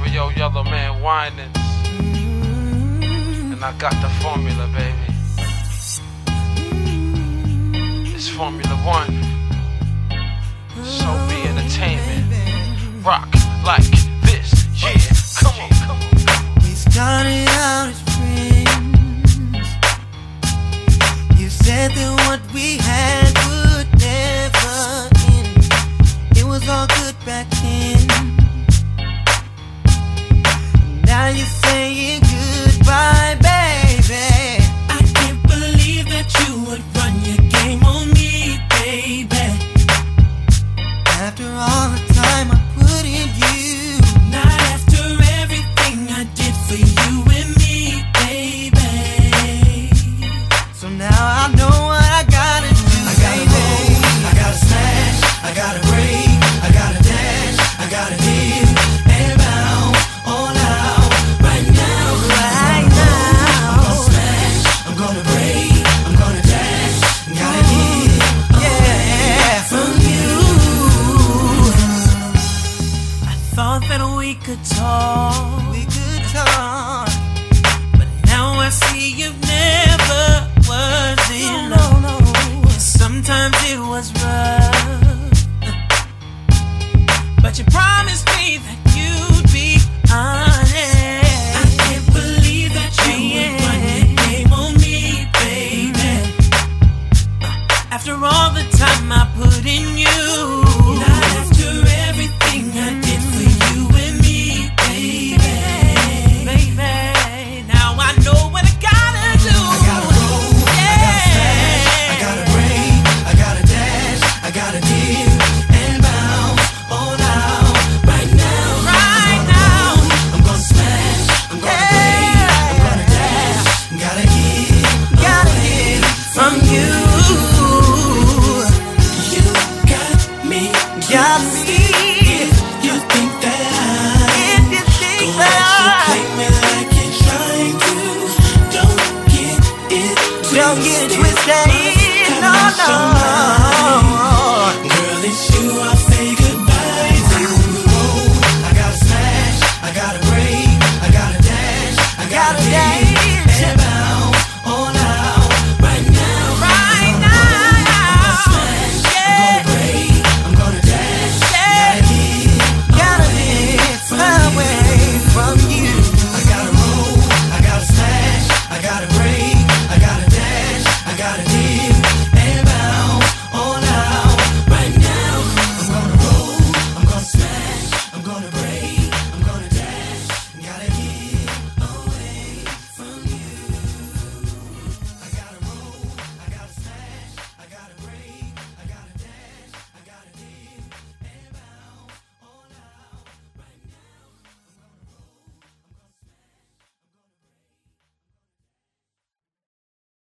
Mario Yellow Man whining. And I got the formula, baby. It's Formula One. So be entertainment. Rock like this, yeah. Come on, come on. We started out as friends. You said that what we had would never end. It was all good back then. Now you're saying goodbye, baby. I can't believe that you would run your game on me, baby. After all the time I put in you. Not after everything I did for you and me, baby. So now I know what I gotta do. I gotta roll, I gotta smash, I gotta break, I gotta dash, I gotta give and bounce all out right now. Right now. I'm gonna smash, I'm gonna break, I'm gonna dash, gotta give from you. I thought that we could talk, We could talk. but now I see you've never was in love. Sometimes it was rough, but you promised me that you'd be honest. I can't believe that you would run your game on me, baby. After all the time I put in you. Not after everything I did for you and me, baby. Baby, now I know what I gotta do. I gotta roll, I gotta smash, I gotta break, I gotta dash, I gotta give and bounce all out right now. Right now, I'm gonna smash, I'm gonna break, I'm gonna dash, gotta give from you. You got me. Got me.